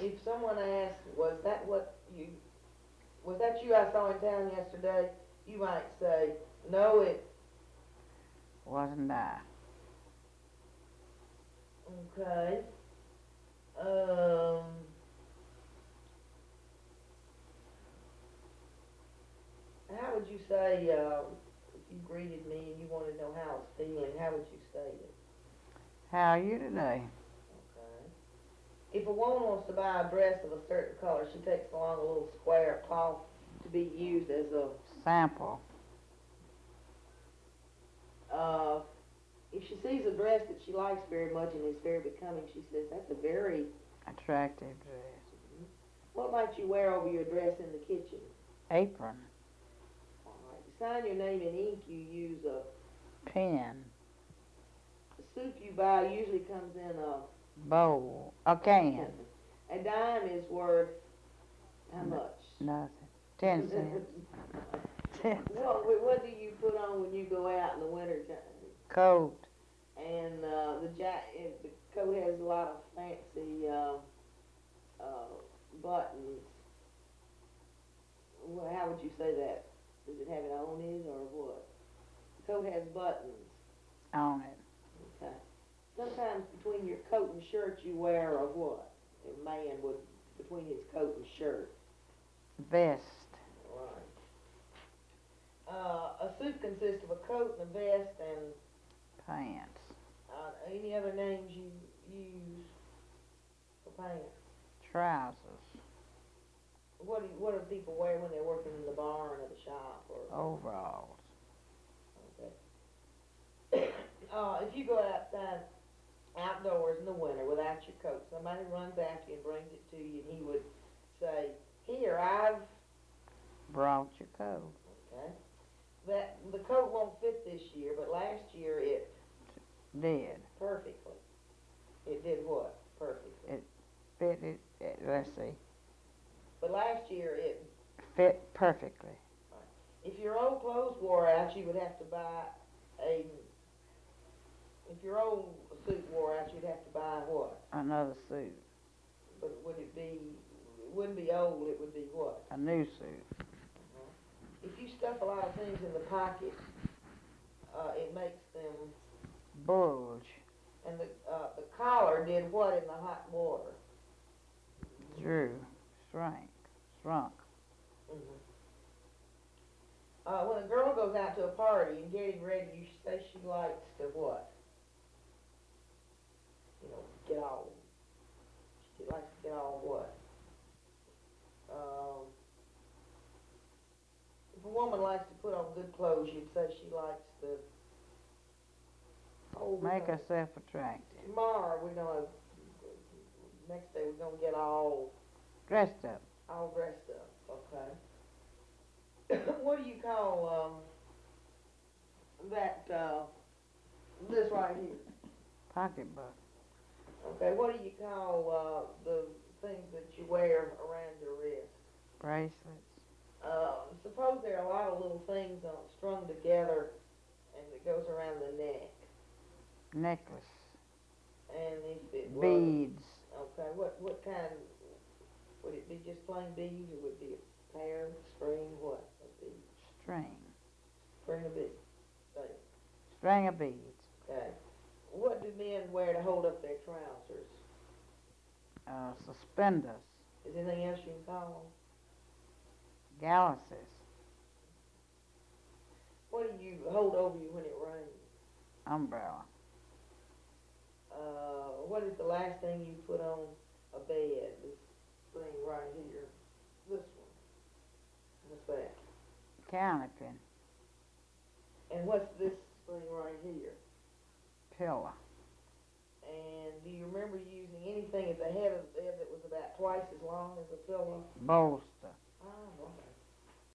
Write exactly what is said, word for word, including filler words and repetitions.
if someone asks, was that what you, was that you I saw in town yesterday? You might say, no, it, Wasn't I? okay. Um, how would you say, uh, if you greeted me and you wanted to know how I was feeling, how would you state it? How are you today? Okay. If a woman wants to buy a dress of a certain color, she takes along a little square of cloth to be used as a, Sample. uh, if she sees a dress that she likes very much and is very becoming, she says, that's a very, Attractive dress. what might you wear over your dress in the kitchen? Apron. All right. To sign your name in ink, you use a, Pen. the soup you buy usually comes in a, Bowl. A can. a dime is worth how much? Nothing. Ten cents. Ten cents. What, what do you put on when you go out in the winter time? Coat. And uh, the jack, if the coat has a lot of fancy uh, uh, buttons. Well, how would you say that? Does it have it on it or what? The coat has buttons. On it. Okay. Sometimes between your coat and shirt you wear a what? A man would between his coat and shirt. Vest. Right. Uh, a suit consists of a coat and a vest and Pants. uh, any other names you use for pants. Trousers. What do you, what do people wear when they're working in the barn or the shop or? Overalls. Okay. uh, if you go outside, outdoors in the winter without your coat, somebody runs after you and brings it to you, and he would say, "Here, I've." Brought your coat. Okay. That the coat won't fit this year, but last year it Did. perfectly. It did what? Perfectly. Fit it, it, let's see. But last year it. Fit perfectly. If your old clothes wore out, you would have to buy a. If your old suit wore out, you'd have to buy what? Another suit. But would it be? It wouldn't be old. It would be what? A new suit. Uh-huh. If you stuff a lot of things in the pocket, uh, it makes them. Bulge. And the uh, the collar did what in the hot water? Drew. Shrank. Shrunk. Mm-hmm. Uh, when a girl goes out to a party and getting ready, you say she likes to what? You know, get all. She likes to get all what? Um, if a woman likes to put on good clothes, you'd say she likes to. Oh, we're Make gonna- herself attractive. Tomorrow we're gonna. Next day we're gonna get all Dressed up. all dressed up. Okay. What do you call um that uh this right here? Pocketbook. Okay. What do you call uh the things that you wear around your wrist? Bracelets. Uh, suppose there are a lot of little things uh, strung together, and it goes around the neck. Necklace. And if it was, Beads. okay, what what kind? Would it be just plain beads, or would it be a pair, string, what? A bead, String. string of beads. Say, String of beads. okay. What do men wear to hold up their trousers? Uh, suspenders. Is there anything else you can call them? Galluses. What do you hold over you when it rains? Umbrella. Uh, what is the last thing you put on a bed? This thing right here. This one. What's that? County pin. And what's this thing right here? Pillow. And do you remember using anything at the head of the bed that was about twice as long as a pillow? Bolster. Ah, right.